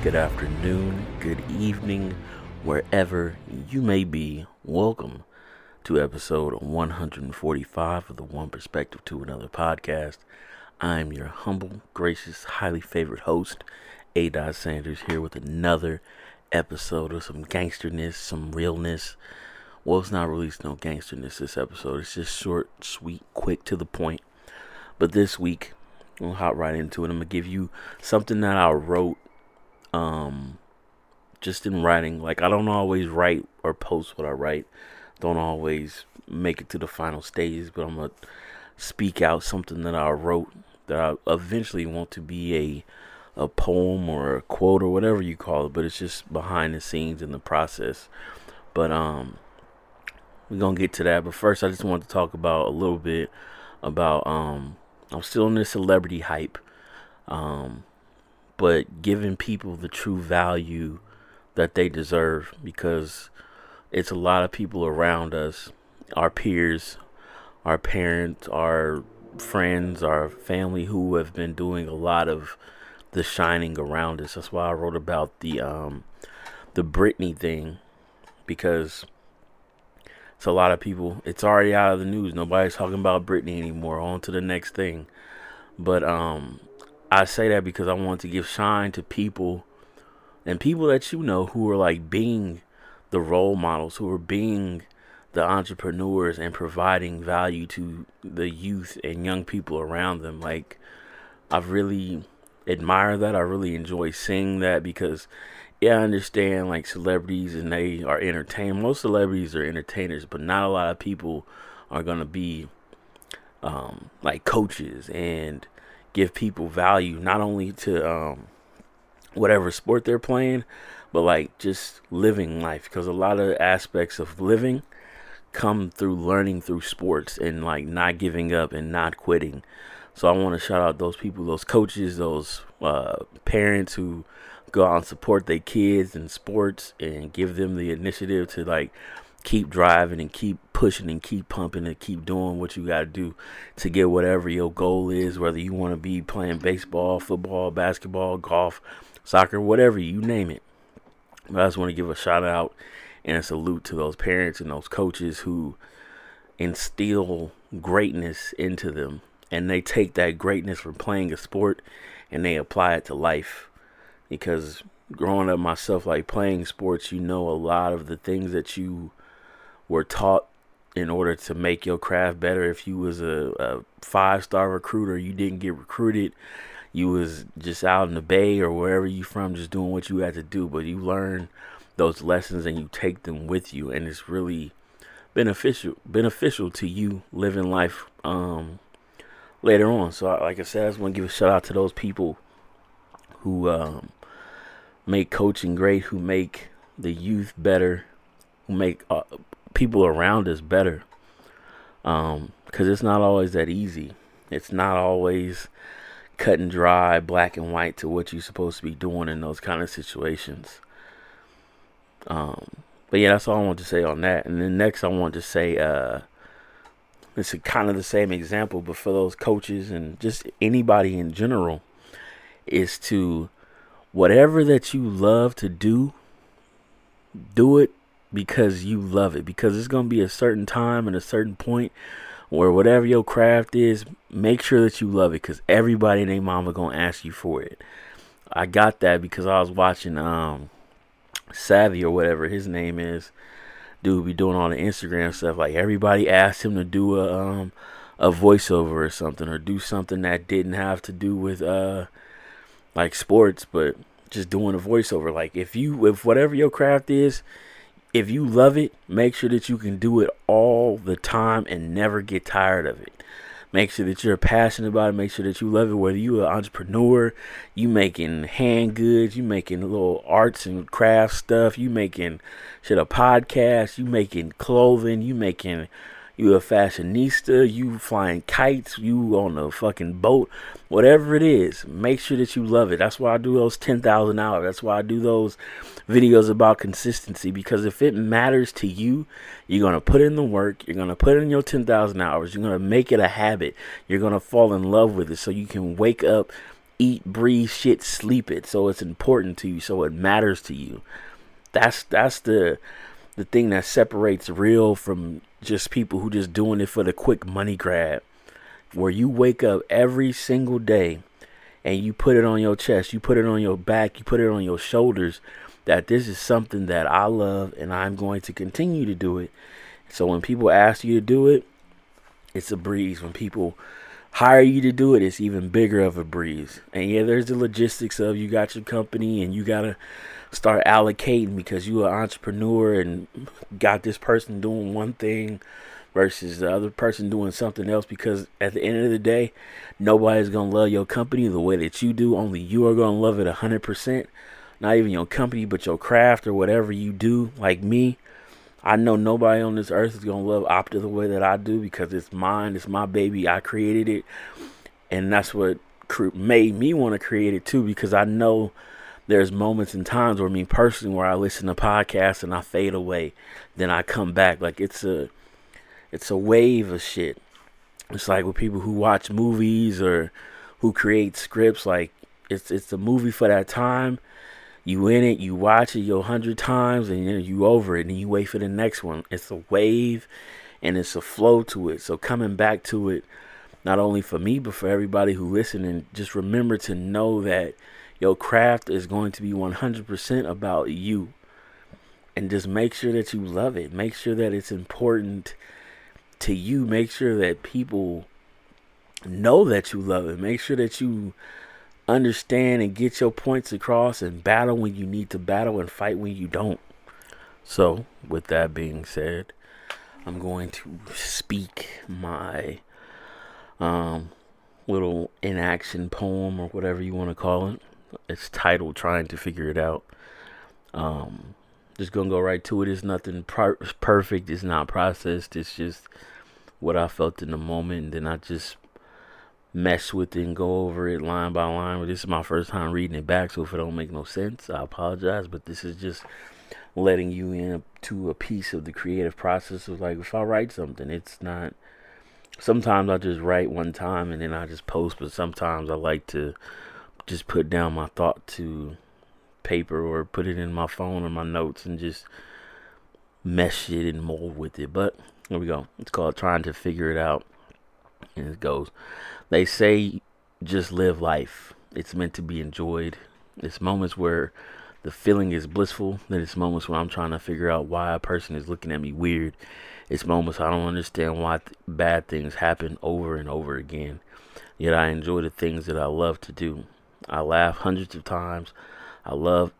good afternoon, good evening, wherever you may be. Welcome to episode 145 of the One Perspective to Another podcast. I'm your humble, gracious, highly favored host, A. Sanders, here with another episode of some gangsterness, some realness. Well, it's not really no gangsterness this episode. It's just short, sweet, quick, to the point. But this week, we'll hop right into it. I'm going to give you something that I wrote just in writing. Like, I don't always write or post what I write. Don't always make it to the final stages, but I'm going to speak out something that I wrote that I eventually want to be a poem or a quote or whatever you call it, but it's just behind the scenes in the process. But we're going to get to that. But first, I just want to talk about a little bit about I'm still in this celebrity hype. But giving people the true value that they deserve, because it's a lot of people around us, our peers, our parents, our friends, our family, who have been doing a lot of the shining around us. That's why I wrote about the Britney thing, because it's a lot of people. It's already out of the news. Nobody's talking about Britney anymore. On to the next thing. But I say that because I want to give shine to people, and people that you know, who are like being the role models, who are being the entrepreneurs and providing value to the youth and young people around them. Like, I've really admire that. I really enjoy seeing that, because I understand, like, celebrities, and they are entertained. Most celebrities are entertainers, but not a lot of people are gonna be like coaches and give people value, not only to whatever sport they're playing, but like just living life, because a lot of aspects of living come through learning through sports and like not giving up and not quitting. So I want to shout out those people, those coaches, those parents who go out and support their kids in sports and give them the initiative to like keep driving and keep pushing and keep pumping and keep doing what you got to do to get whatever your goal is, whether you want to be playing baseball, football, basketball, golf, soccer, whatever, you name it. But I just want to give a shout out and a salute to those parents and those coaches who instill greatness into them, and they take that greatness from playing a sport and they apply it to life. Because growing up myself, like playing sports, you know, a lot of the things that you were taught in order to make your craft better. If you was a 5-star recruiter, you didn't get recruited. You was just out in the Bay or wherever you from, just doing what you had to do. But you learn those lessons and you take them with you, and it's really beneficial to you living life later on. So, like I said, I just want to give a shout out to those people who make coaching great, who make the youth better, who make people around us better. Because it's not always that easy. It's not always cut and dry, black and white to what you're supposed to be doing in those kind of situations. But yeah, that's all I want to say on that. And then next I want to say, it's kind of the same example, but for those coaches and just anybody in general, is to, whatever that you love to do, do it because you love it. Because it's going to be a certain time and a certain point where whatever your craft is, make sure that you love it, because everybody and their mama going to ask you for it. I got that because I was watching Savvy or whatever his name is. Dude be doing all the Instagram stuff. Like, everybody asked him to do a voiceover or something, or do something that didn't have to do with like sports, but just doing a voiceover. Like, if whatever your craft is, if you love it, make sure that you can do it all the time and never get tired of it. Make sure that you're passionate about it. Make sure that you love it. Whether you're an entrepreneur, you making hand goods, you making little arts and crafts stuff, you making a podcast, you making clothing, you a fashionista, you flying kites, you on a fucking boat, whatever it is, make sure that you love it. That's why I do those 10,000 hours. That's why I do those videos about consistency, because if it matters to you, you're going to put in the work, you're going to put in your 10,000 hours, you're going to make it a habit, you're going to fall in love with it, so you can wake up eat, breathe, shit, sleep it. So it's important to you. So it matters to you. That's the thing that separates real from just people who just doing it for the quick money grab. Where you wake up every single day and you put it on your chest, you put it on your back, you put it on your shoulders, that this is something that I love and I'm going to continue to do it. So when people ask you to do it, it's a breeze. When people hire you to do it, it's even bigger of a breeze. And yeah, there's the logistics of you got your company and you got to start allocating because you're an entrepreneur and got this person doing one thing versus the other person doing something else, because at the end of the day, nobody's going to love your company the way that you do. Only you are going to love it 100%. Not even your company, but your craft or whatever you do. Like me, I know nobody on this earth is going to love Opta the way that I do, because it's mine. It's my baby. I created it. And that's what made me want to create it too, because I know there's moments and times where me personally, where I listen to podcasts and I fade away. Then I come back. Like it's a wave of shit. It's like with people who watch movies or who create scripts. Like it's a movie for that time. You in it, you watch it 100 times, and then you over it, and you wait for the next one. It's a wave, and it's a flow to it. So coming back to it, not only for me, but for everybody who listen, and just remember to know that your craft is going to be 100% about you. And just make sure that you love it. Make sure that it's important to you. Make sure that people know that you love it. Make sure that you understand and get your points across and battle when you need to battle and fight when you don't. So, with that being said, I'm going to speak my little inaction poem, or whatever you want to call it. It's titled Trying to Figure It Out. Just gonna go right to it. It's nothing perfect. It's not processed. It's just what I felt in the moment, and then I just mess with it and go over it line by line. But this is my first time reading it back, so if it don't make no sense, I apologize. But this is just letting you in to a piece of the creative process of, like, if I write something, it's not. Sometimes I just write one time and then I just post, but sometimes I like to just put down my thought to paper or put it in my phone or my notes and just mesh it and mold with it. But here we go. It's called Trying to Figure It Out. And it goes, they say just live life. It's meant to be enjoyed. It's moments where the feeling is blissful. Then it's moments where I'm trying to figure out why a person is looking at me weird. It's moments I don't understand why bad things happen over and over again. Yet I enjoy the things that I love to do. I laugh hundreds of times. I love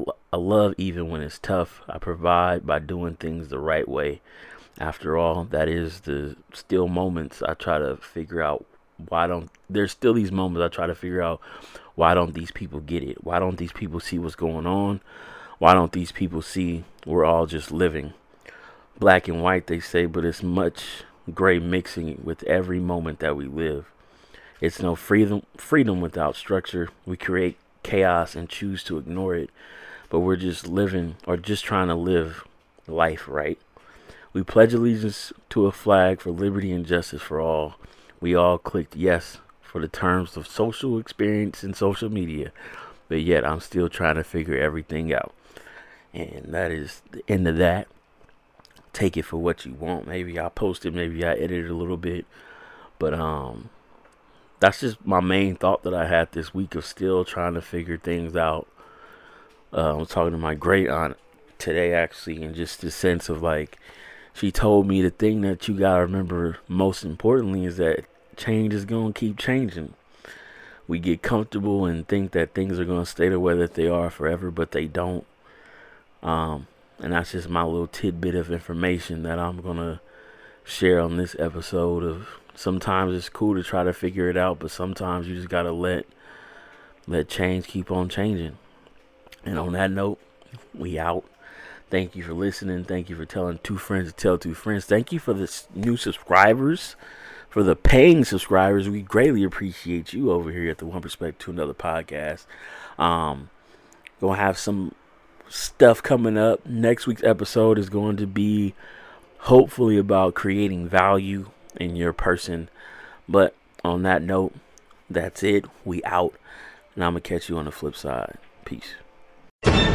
even when it's tough. I provide by doing things the right way. After all, that is the still moments I try to figure out there's still these moments I try to figure out, why don't these people get it? Why don't these people see what's going on? Why don't these people see we're all just living? Black and white, they say, but it's much gray mixing with every moment that we live. It's no freedom without structure. We create chaos and choose to ignore it, but we're just living, or just trying to live life right. We pledge allegiance to a flag for liberty and justice for all. We all clicked yes for the terms of social experience and social media, but yet I'm still trying to figure everything out. And that is the end of that. Take it for what you want. Maybe I posted, maybe I edited a little bit, but that's just my main thought that I had this week, of still trying to figure things out. I was talking to my great aunt today, actually, and just the sense of, like, she told me the thing that you gotta remember most importantly is that change is gonna keep changing. We get comfortable and think that things are gonna stay the way that they are forever, but they don't. And that's just my little tidbit of information that I'm gonna share on this episode of, sometimes it's cool to try to figure it out, but sometimes you just gotta let change keep on changing. And on that note, we out. Thank you for listening. Thank you for telling 2 friends to tell 2 friends. Thank you for the new subscribers, for the paying subscribers. We greatly appreciate you over here at the One Perspective to Another podcast. Gonna have some stuff coming up. Next week's episode is going to be hopefully about creating value in your person. But on that note, that's it. We out. And I'm going to catch you on the flip side. Peace.